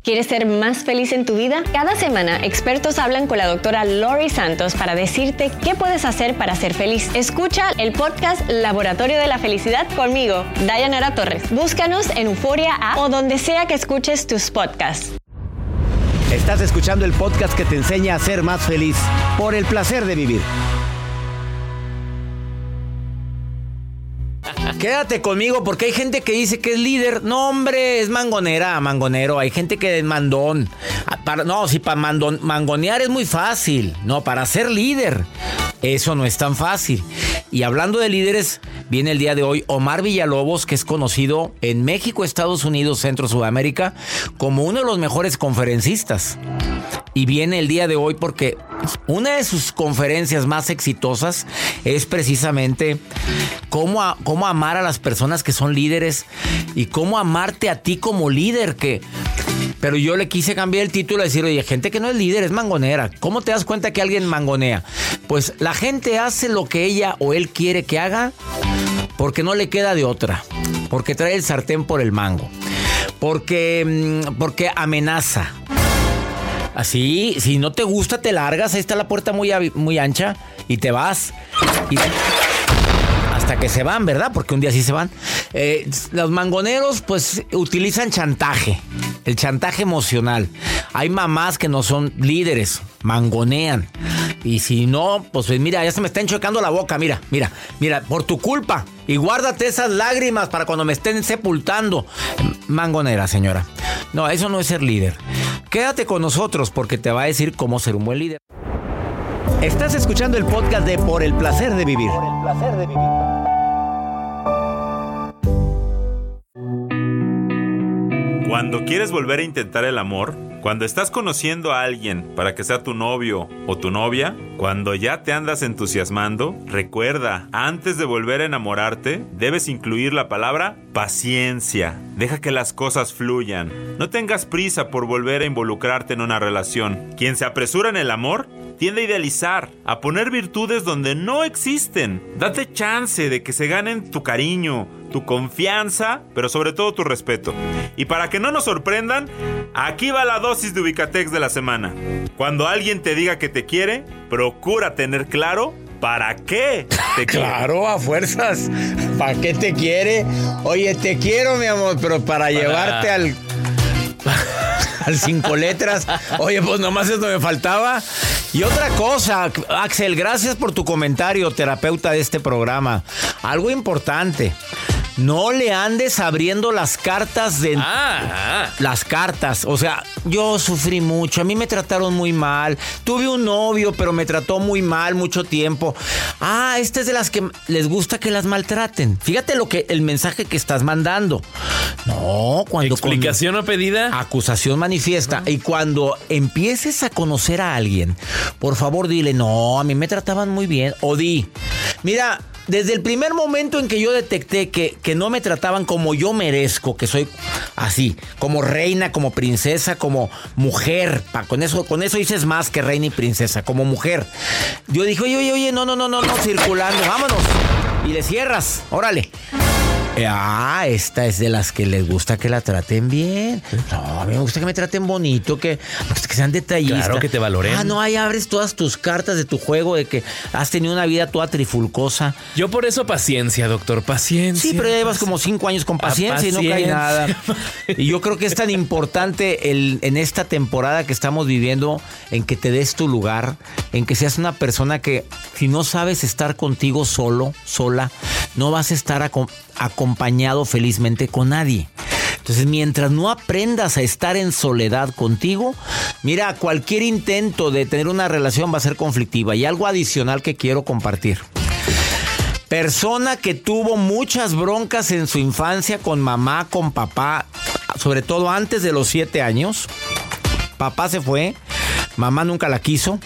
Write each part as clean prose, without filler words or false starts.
¿Quieres ser más feliz en tu vida? Cada semana, expertos hablan con la doctora Lori Santos para decirte qué puedes hacer para ser feliz. Escucha el podcast Laboratorio de la Felicidad conmigo, Dayanara Torres. Búscanos en Euforia App o donde sea que escuches tus podcasts. Estás escuchando el podcast que te enseña a ser más feliz por el placer de vivir. Quédate conmigo porque hay gente que dice que es líder. No, hombre, es mangonero. Hay gente que es mandón. Para mangonear es muy fácil. No, para ser líder, eso no es tan fácil. Y hablando de líderes, viene el día de hoy Omar Villalobos, que es conocido en México, Estados Unidos, Centro, Sudamérica, como uno de los mejores conferencistas. Y viene el día de hoy porque una de sus conferencias más exitosas es precisamente cómo amar a las personas que son líderes y cómo amarte a ti como líder. Pero yo le quise cambiar el título y decir, oye, gente que no es líder, es mangonera. ¿Cómo te das cuenta que alguien mangonea? Pues la gente hace lo que ella o él quiere que haga porque no le queda de otra. Porque trae el sartén por el mango. Porque amenaza. Así, si no te gusta, te largas. Ahí está la puerta muy ancha y te vas. Hasta que se van, ¿verdad? Porque un día sí se van. Los mangoneros, pues, utilizan chantaje. El chantaje emocional. Hay mamás que no son líderes, mangonean. Y si no, pues mira, ya se me está enchocando la boca. Mira, por tu culpa. Y guárdate esas lágrimas para cuando me estén sepultando. Mangonera, señora. No, eso no es ser líder. Quédate con nosotros porque te va a decir cómo ser un buen líder. Estás escuchando el podcast de Por el Placer de Vivir. Por el Placer de Vivir. Cuando quieres volver a intentar el amor, cuando estás conociendo a alguien para que sea tu novio o tu novia, cuando ya te andas entusiasmando, recuerda, antes de volver a enamorarte, debes incluir la palabra paciencia. Deja que las cosas fluyan. No tengas prisa por volver a involucrarte en una relación. Quien se apresura en el amor tiende a idealizar, a poner virtudes donde no existen. Date chance de que se ganen tu cariño, tu confianza, pero sobre todo tu respeto. Y para que no nos sorprendan, aquí va la dosis de Ubicatex de la semana. Cuando alguien te diga que te quiere, procura tener claro para qué te quiere. Claro, a fuerzas. ¿Para qué te quiere? Oye, te quiero, mi amor, pero para llevarte al 5 letras. Oye, pues nomás esto me faltaba. Y otra cosa, Axel, gracias por tu comentario, terapeuta de este programa. Algo importante. No le andes abriendo las cartas de... Las cartas. O sea, yo sufrí mucho. A mí me trataron muy mal. Tuve un novio, pero me trató muy mal mucho tiempo. Esta es de las que les gusta que las maltraten. Fíjate el mensaje que estás mandando. No, cuando... ¿Explicación no pedida? Acusación manifiesta. Y cuando empieces a conocer a alguien, por favor dile, no, a mí me trataban muy bien. O di, mira... Desde el primer momento en que yo detecté que no me trataban como yo merezco, que soy así, como reina, como princesa, como mujer, con eso dices más que reina y princesa, como mujer. Yo dije, oye, no, circulando, vámonos. Y le cierras, órale. Esta es de las que les gusta que la traten bien. No, a mí me gusta que me traten bonito, que sean detallistas. Claro, que te valoren. Ahí abres todas tus cartas de tu juego, de que has tenido una vida toda trifulcosa. Yo por eso paciencia, doctor, paciencia. Sí, pero ya llevas como 5 años con paciencia y no cae nada. Y yo creo que es tan importante en esta temporada que estamos viviendo, en que te des tu lugar, en que seas una persona que, si no sabes estar contigo sola, no vas a estar acompañado felizmente con nadie. Entonces, mientras no aprendas a estar en soledad contigo, mira, cualquier intento de tener una relación va a ser conflictiva. Y algo adicional que quiero compartir. Persona que tuvo muchas broncas en su infancia con mamá, con papá, sobre todo antes de los 7 años. Papá se fue, mamá nunca la quiso.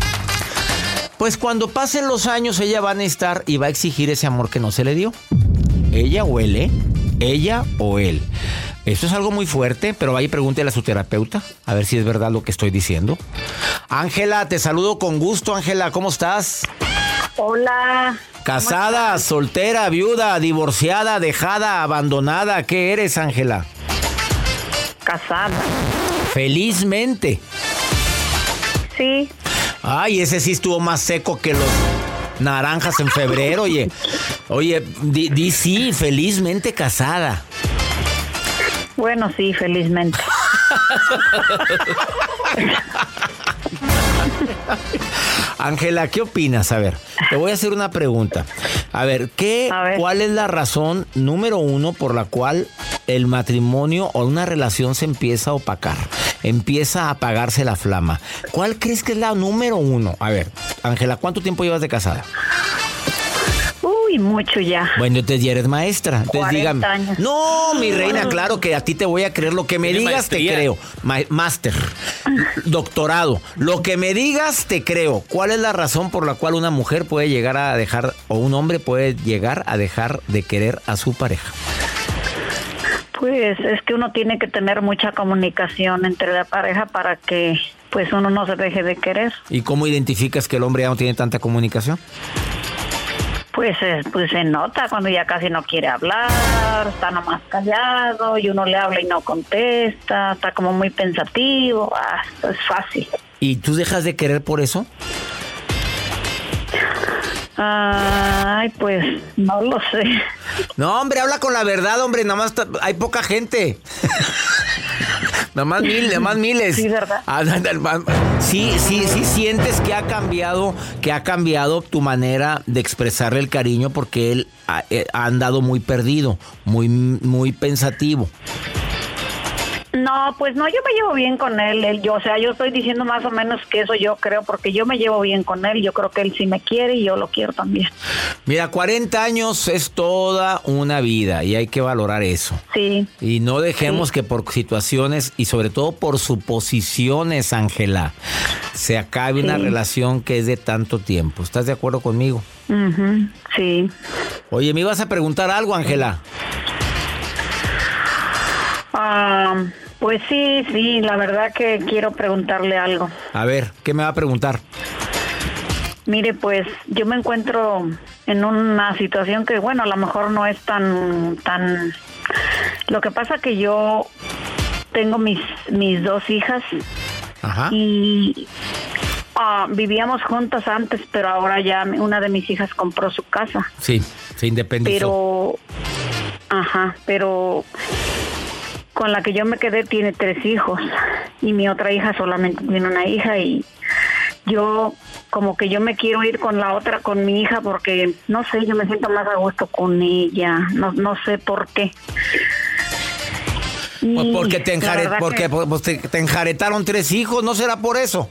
Pues cuando pasen los años, ella va a necesitar y va a exigir ese amor que no se le dio. Ella o él, ella o él. Esto es algo muy fuerte, pero vaya y pregúntele a su terapeuta a ver si es verdad lo que estoy diciendo. Ángela, te saludo con gusto. Ángela, ¿cómo estás? Hola. ¿Casada, soltera, viuda, divorciada, dejada, abandonada? ¿Qué eres, Ángela? Casada. Felizmente. Sí. Ay, ese sí estuvo más seco que los naranjas en febrero, oye. Oye, di sí, felizmente casada. Bueno, sí, felizmente. Ángela, ¿qué opinas? A ver, te voy a hacer una pregunta. A ver, ¿cuál es la razón número uno por la cual el matrimonio o una relación se empieza a opacar? Empieza a apagarse la flama. ¿Cuál crees que es la número uno? A ver, Ángela, ¿cuánto tiempo llevas de casada? Uy, mucho ya. Bueno, entonces ya eres maestra. Entonces 40 años. No, mi reina, claro que a ti te voy a creer. Lo que me digas maestría. te creo. Máster, doctorado. Lo que me digas te creo. ¿Cuál es la razón por la cual una mujer puede llegar a dejar, o un hombre puede llegar a dejar de querer a su pareja? Pues es que uno tiene que tener mucha comunicación entre la pareja para que pues uno no se deje de querer. ¿Y cómo identificas que el hombre ya no tiene tanta comunicación? Pues se nota cuando ya casi no quiere hablar, está nomás callado y uno le habla y no contesta, está como muy pensativo, es fácil. ¿Y tú dejas de querer por eso? Ay, pues no lo sé. No, hombre, habla con la verdad, hombre, nada más hay poca gente. Nada más miles. Sí, ¿verdad? Sí sientes que ha cambiado tu manera de expresarle el cariño porque él ha andado muy perdido, muy pensativo. No, pues no, yo me llevo bien con él. Yo estoy diciendo más o menos que eso yo creo, porque yo me llevo bien con él. Yo creo que él sí me quiere y yo lo quiero también. Mira, 40 años es toda una vida y hay que valorar eso. Sí. Y no dejemos que por situaciones y sobre todo por suposiciones, Ángela, se acabe una relación que es de tanto tiempo. ¿Estás de acuerdo conmigo? Uh-huh, sí. Oye, ¿me ibas a preguntar algo, Ángela? Pues sí, la verdad que quiero preguntarle algo. A ver, ¿qué me va a preguntar? Mire, pues yo me encuentro en una situación que, bueno, a lo mejor no es tan... Lo que pasa que yo tengo mis dos hijas. Ajá. Y vivíamos juntas antes, pero ahora ya una de mis hijas compró su casa. Sí, se independizó. Pero con la que yo me quedé tiene 3 hijos y mi otra hija solamente tiene una hija y yo como que yo me quiero ir con la otra, con mi hija, porque no sé, yo me siento más a gusto con ella, no sé por qué. Pues porque te enjaretaron 3 hijos, ¿no será por eso?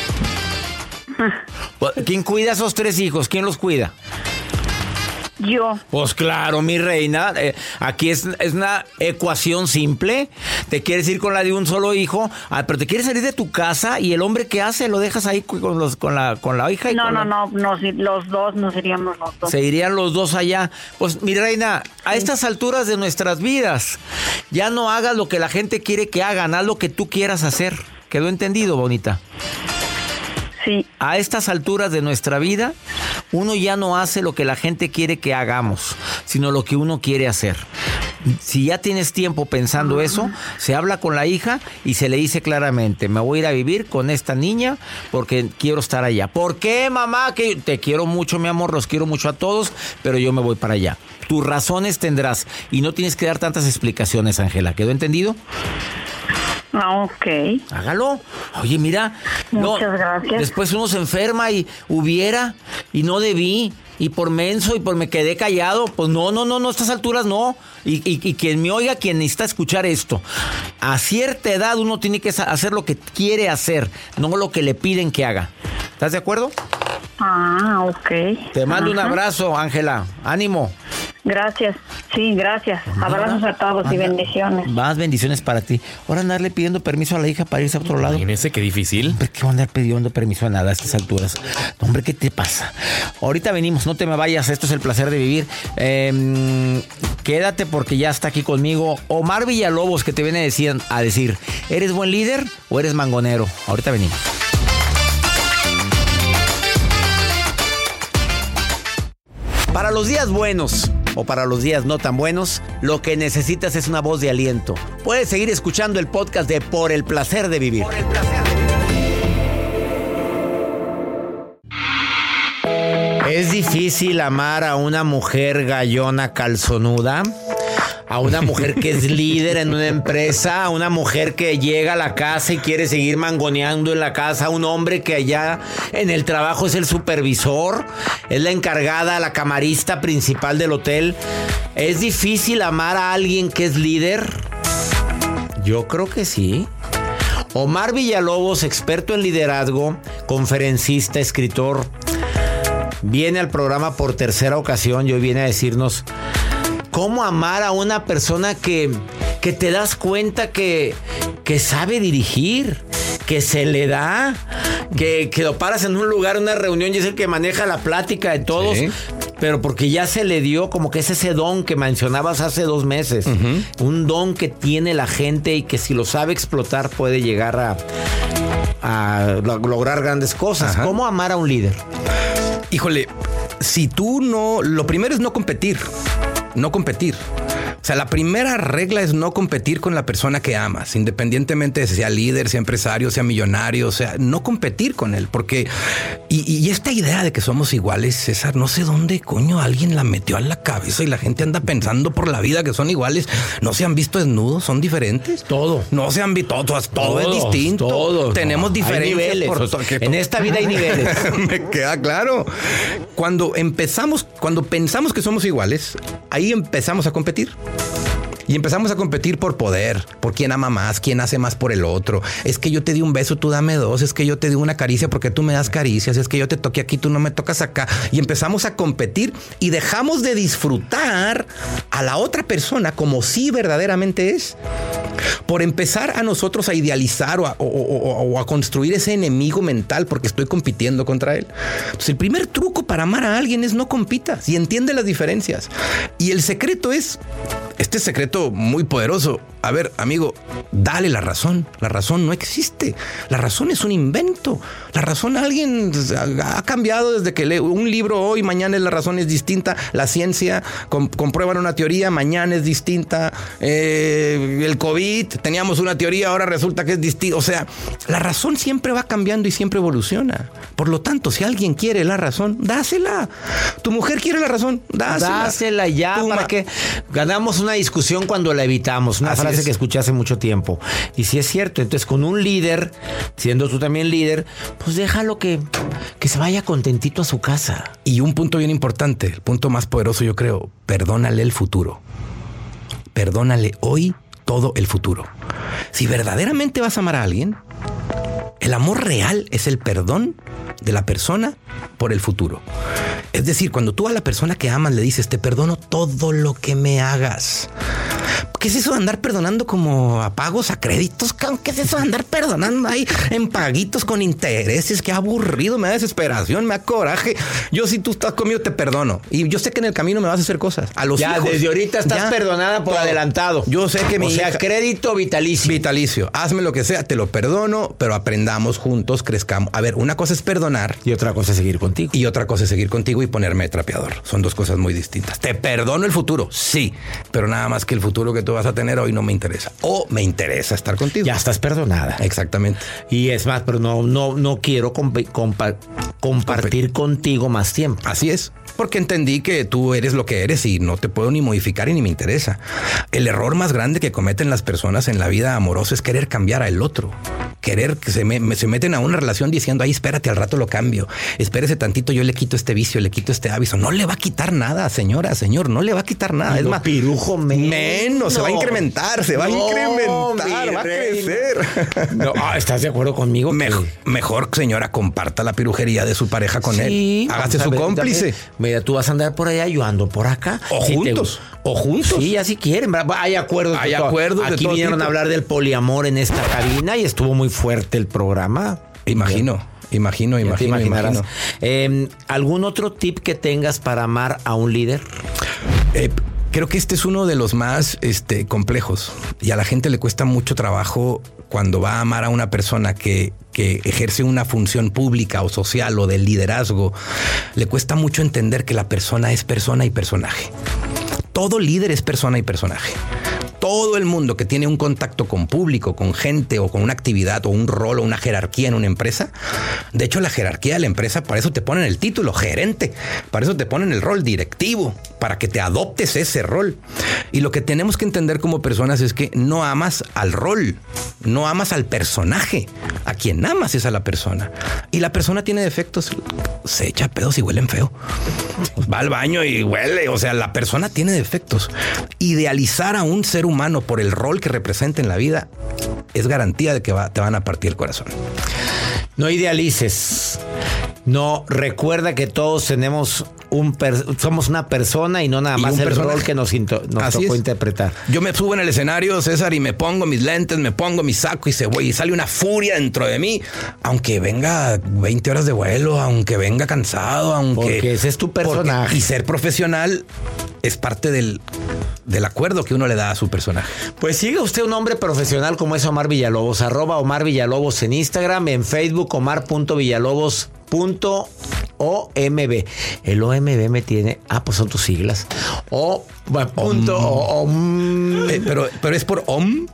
¿Quién cuida a esos 3 hijos? ¿Quién los cuida? Yo. Pues claro, mi reina, aquí es una ecuación simple. Te quieres ir con la de un solo hijo, pero te quieres salir de tu casa y el hombre ¿qué hace? ¿Lo dejas ahí con la hija? No, los dos nos iríamos los dos. Se irían los dos allá. Pues mi reina, a estas alturas de nuestras vidas, ya no hagas lo que la gente quiere que hagan, haz lo que tú quieras hacer. ¿Quedó entendido, bonita? Sí. A estas alturas de nuestra vida, uno ya no hace lo que la gente quiere que hagamos, sino lo que uno quiere hacer. Si ya tienes tiempo pensando eso, se habla con la hija y se le dice claramente, me voy a ir a vivir con esta niña porque quiero estar allá. ¿Por qué, mamá? Que te quiero mucho, mi amor, los quiero mucho a todos, pero yo me voy para allá. Tus razones tendrás y no tienes que dar tantas explicaciones, Ángela. ¿Quedó entendido? Ok. Hágalo. Oye, mira. Muchas gracias. Después uno se enferma y no debí. Y por menso y por me quedé callado. Pues no, a estas alturas no. Y quien me oiga, quien necesita escuchar esto. A cierta edad uno tiene que hacer lo que quiere hacer, no lo que le piden que haga. ¿Estás de acuerdo? Ok. Te mando un abrazo, Ángela. Ánimo. Gracias. Sí, gracias. Abrazos a todos y bendiciones. Más bendiciones para ti. Ahora andarle pidiendo permiso a la hija para irse a otro lado. Imagínese qué difícil. Hombre, ¿qué va a andar pidiendo permiso a nada a estas alturas? Hombre, ¿qué te pasa? Ahorita venimos, no te me vayas. Esto es El Placer de Vivir. Quédate porque ya está aquí conmigo Omar Villalobos, que te viene a decir, ¿eres buen líder o eres mangonero? Ahorita venimos. Para los días buenos, o para los días no tan buenos, lo que necesitas es una voz de aliento. Puedes seguir escuchando el podcast de Por el Placer de Vivir. Es difícil amar a una mujer gallona calzonuda, a una mujer que es líder en una empresa, a una mujer que llega a la casa y quiere seguir mangoneando en la casa, a un hombre que allá en el trabajo es el supervisor, es la encargada, la camarista principal del hotel. ¿Es difícil amar a alguien que es líder? Yo creo que sí. Omar Villalobos, experto en liderazgo, conferencista, escritor, viene al programa por tercera ocasión y hoy viene a decirnos cómo amar a una persona que te das cuenta que sabe dirigir, que se le da, que lo paras en un lugar, en una reunión y es el que maneja la plática de todos. Sí. Pero porque ya se le dio como que es ese don que mencionabas hace 2 meses. Uh-huh. Un don que tiene la gente y que si lo sabe explotar puede llegar a lograr grandes cosas. Ajá. ¿Cómo amar a un líder? Híjole, si tú no... Lo primero es no competir. No competir. O sea, la primera regla es no competir con la persona que amas, independientemente de si sea líder, sea empresario, sea millonario, o sea, no competir con él, porque... Y esta idea de que somos iguales, César, no sé dónde coño alguien la metió a la cabeza y la gente anda pensando por la vida que son iguales. ¿No se han visto desnudos? ¿Son diferentes? Todo. No se han visto... Todo es distinto. Todo. Tenemos diferencias. Niveles. En esta vida hay niveles. Me queda claro. Cuando pensamos que somos iguales, ahí empezamos a competir. Y empezamos a competir por poder, por quién ama más, quién hace más por el otro. Es que yo te di un beso, tú dame 2. Es que yo te di una caricia porque tú me das caricias. Es que yo te toqué aquí, tú no me tocas acá. Y empezamos a competir y dejamos de disfrutar a la otra persona como sí verdaderamente es. Por empezar a nosotros a idealizar o a construir ese enemigo mental porque estoy compitiendo contra él. Entonces, el primer truco para amar a alguien es no compitas y entiende las diferencias. Y el secreto es... Este secreto muy poderoso. A ver, amigo, dale la razón. La razón no existe. La razón es un invento. La razón alguien ha cambiado desde que lee un libro hoy, mañana la razón es distinta. La ciencia comprueba una teoría, mañana es distinta. El COVID, teníamos una teoría, ahora resulta que es distinta. O sea, la razón siempre va cambiando y siempre evoluciona. Por lo tanto, si alguien quiere la razón, dásela. Tu mujer quiere la razón, dásela. Dásela ya, para que ganamos una discusión cuando la evitamos. Una frase que escuché hace mucho tiempo. Y si es cierto, entonces con un líder, siendo tú también líder, pues déjalo que se vaya contentito a su casa. Y un punto bien importante, el punto más poderoso yo creo, perdónale el futuro. Perdónale hoy todo el futuro. Si verdaderamente vas a amar a alguien, el amor real es el perdón de la persona por el futuro. Es decir, cuando tú a la persona que amas le dices, te perdono todo lo que me hagas. ¿Qué es eso de andar perdonando como a pagos, a créditos? ¿Qué es eso de andar perdonando ahí en paguitos con intereses? Qué aburrido, me da desesperación, me da coraje. Yo, si tú estás conmigo, te perdono. Y yo sé que en el camino me vas a hacer cosas. A los hijos. Desde ahorita estás perdonada por adelantado. Yo sé que mi hija... O sea, crédito vitalicio. Vitalicio. Hazme lo que sea, te lo perdono, pero aprendamos juntos, crezcamos. A ver, una cosa es perdonar. Y otra cosa es seguir contigo. Y otra cosa es seguir contigo y ponerme de trapeador. Son dos cosas muy distintas. Te perdono el futuro, sí. Pero nada más que el futuro que tú vas a tener hoy no me interesa. O me interesa estar contigo. Ya estás perdonada. Exactamente. Y es más, pero no quiero compartir contigo más tiempo. Así es. Porque entendí que tú eres lo que eres y no te puedo ni modificar y ni me interesa. El error más grande que cometen las personas en la vida amorosa es querer cambiar al otro. Querer que se meten a una relación diciendo, ay, espérate, al rato lo cambio. Espérese tantito, yo le quito este vicio, le quito este hábito. No le va a quitar nada, señora, señor, no le va a quitar nada. Es más, pirujo menos, se va a incrementar, va a crecer. No, ¿estás de acuerdo conmigo? Mejor, señora, comparta la pirujería de su pareja con él. Hágase su cómplice. Mira, tú vas a andar por allá, yo ando por acá. O juntos. O juntos. Sí, ya si quieren. Hay acuerdos. Hay acuerdos. Aquí vinieron a hablar del poliamor en esta cabina y estuvo muy fuerte el programa. Imagino. ¿Algún otro tip que tengas para amar a un líder? Creo que este es uno de los más complejos y a la gente le cuesta mucho trabajo cuando va a amar a una persona que ejerce una función pública o social o de liderazgo. Le cuesta mucho entender que la persona es persona y personaje. todo líder es persona y personaje. Todo el mundo que tiene un contacto con público, con gente o con una actividad o un rol o una jerarquía en una empresa. De hecho, la jerarquía de la empresa, para eso te ponen el título gerente, para eso te ponen el rol directivo, para que te adoptes ese rol. Y lo que tenemos que entender como personas es que no amas al rol, no amas al personaje. A quien amas es a la persona. Y la persona tiene defectos, se echa pedos y huelen feo. Va al baño y huele. O sea, la persona tiene defectos. Idealizar a un ser humano por el rol que representa en la vida es garantía de que te van a partir el corazón. No idealices. No, recuerda que todos tenemos somos una persona y no nada más el rol que nos tocó interpretar. Yo me subo en el escenario, César, y me pongo mis lentes, me pongo mi saco y sale una furia dentro de mí, aunque venga 20 horas de vuelo, aunque venga cansado, porque ese es tu personaje. Y ser profesional es parte del acuerdo que uno le da a su personaje. Pues siga usted un hombre profesional como es Omar Villalobos, @Omar Villalobos en Instagram, en Facebook omar.villalobos.omb. El OMB me tiene... pues son tus siglas. Pero es por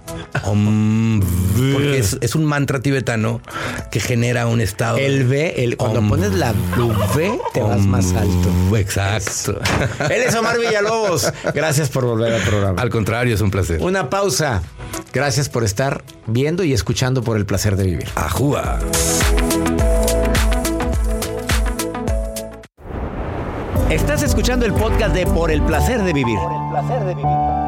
porque es un mantra tibetano que genera un estado. El V, cuando pones la V, te vas más alto. Exacto. Él es Omar Villalobos. Gracias por volver al programa. Al contrario, es un placer. Una pausa. Gracias por estar viendo y escuchando Por el Placer de Vivir. ¡Ajúa! Estás escuchando el podcast de Por el Placer de Vivir. Por el Placer de Vivir.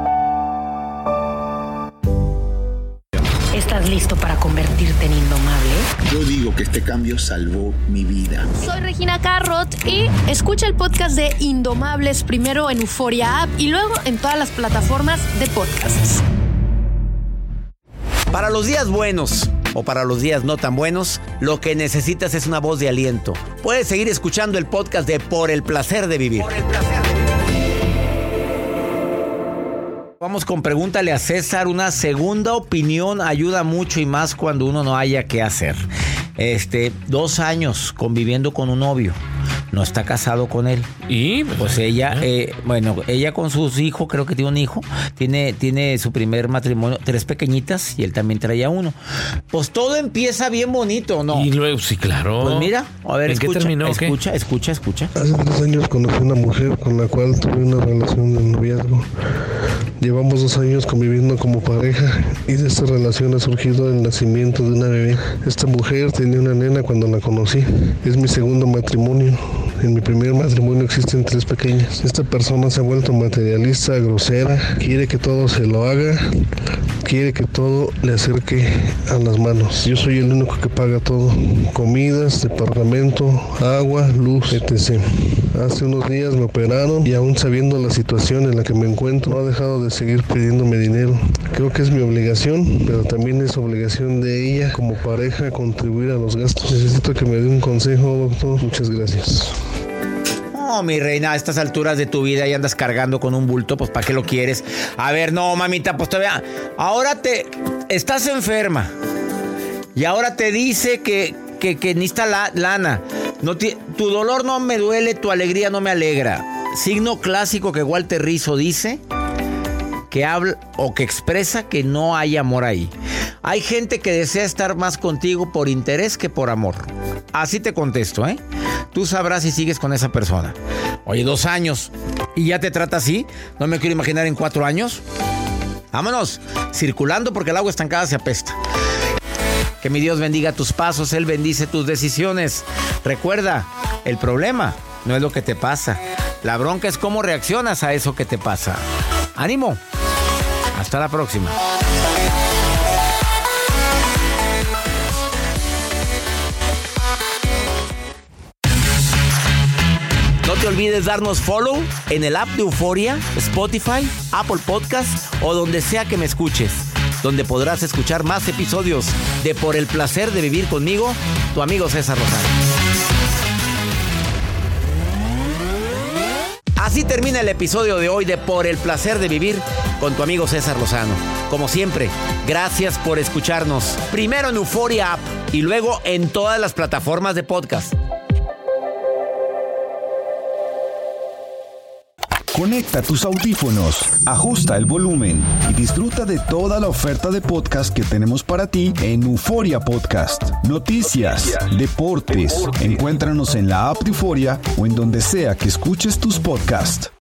¿Estás listo para convertirte en indomable? Yo digo que este cambio salvó mi vida. Soy Regina Carrot y escucha el podcast de Indomables primero en Euforia App y luego en todas las plataformas de podcasts. Para los días buenos o para los días no tan buenos, lo que necesitas es una voz de aliento. Puedes seguir escuchando el podcast de Por el Placer de Vivir. Por el Placer de Vivir. Vamos con Pregúntale a César. Una segunda opinión ayuda mucho y más cuando uno no haya qué hacer. 2 años conviviendo con un novio. No está casado con él. Y pues ella, ella con sus hijos, creo que tiene un hijo, tiene su primer matrimonio, 3 pequeñitas y él también traía uno. Pues todo empieza bien bonito, ¿no? Y luego, sí, claro. Pues mira, a ver, ¿en qué terminó? Escucha. Hace 3 años conocí a una mujer con la cual tuve una relación de noviazgo. Llevamos 2 años conviviendo como pareja y de esta relación ha surgido el nacimiento de una bebé. Esta mujer tenía una nena cuando la conocí. Es mi segundo matrimonio. En mi primer matrimonio existen 3 pequeñas. Esta persona se ha vuelto materialista, grosera, quiere que todo se lo haga, quiere que todo le acerque a las manos. Yo soy el único que paga todo: comidas, departamento, agua, luz, etc. Hace unos días me operaron y aún sabiendo la situación en la que me encuentro, no ha dejado de seguir pidiéndome dinero. Creo que es mi obligación, pero también es obligación de ella como pareja contribuir a los gastos. Necesito que me dé un consejo, doctor. Muchas gracias. No, mi reina, a estas alturas de tu vida y andas cargando con un bulto, pues ¿para qué lo quieres? A ver, no, mamita, pues todavía... Ahora estás enferma y ahora te dice que necesita lana. Tu dolor no me duele, tu alegría no me alegra. Signo clásico que Walter Rizzo dice, que habla o que expresa que no hay amor ahí. Hay gente que desea estar más contigo por interés que por amor. Así te contesto, ¿eh? Tú sabrás si sigues con esa persona. Oye, 2 años y ya te trata así. No me quiero imaginar en 4 años. Vámonos, circulando porque el agua estancada se apesta. Que mi Dios bendiga tus pasos, Él bendice tus decisiones. Recuerda, el problema no es lo que te pasa. La bronca es cómo reaccionas a eso que te pasa. ¡Ánimo! Hasta la próxima. No te olvides darnos follow en el app de Euforia, Spotify, Apple Podcasts o donde sea que me escuches, donde podrás escuchar más episodios de Por el Placer de Vivir conmigo, tu amigo César Lozano. Así termina el episodio de hoy de Por el Placer de Vivir con tu amigo César Lozano. Como siempre, gracias por escucharnos. Primero en Euforia App y luego en todas las plataformas de podcast. Conecta tus audífonos, ajusta el volumen y disfruta de toda la oferta de podcast que tenemos para ti en Euforia Podcast. Noticias, deportes. Encuéntranos en la app de Euforia o en donde sea que escuches tus podcasts.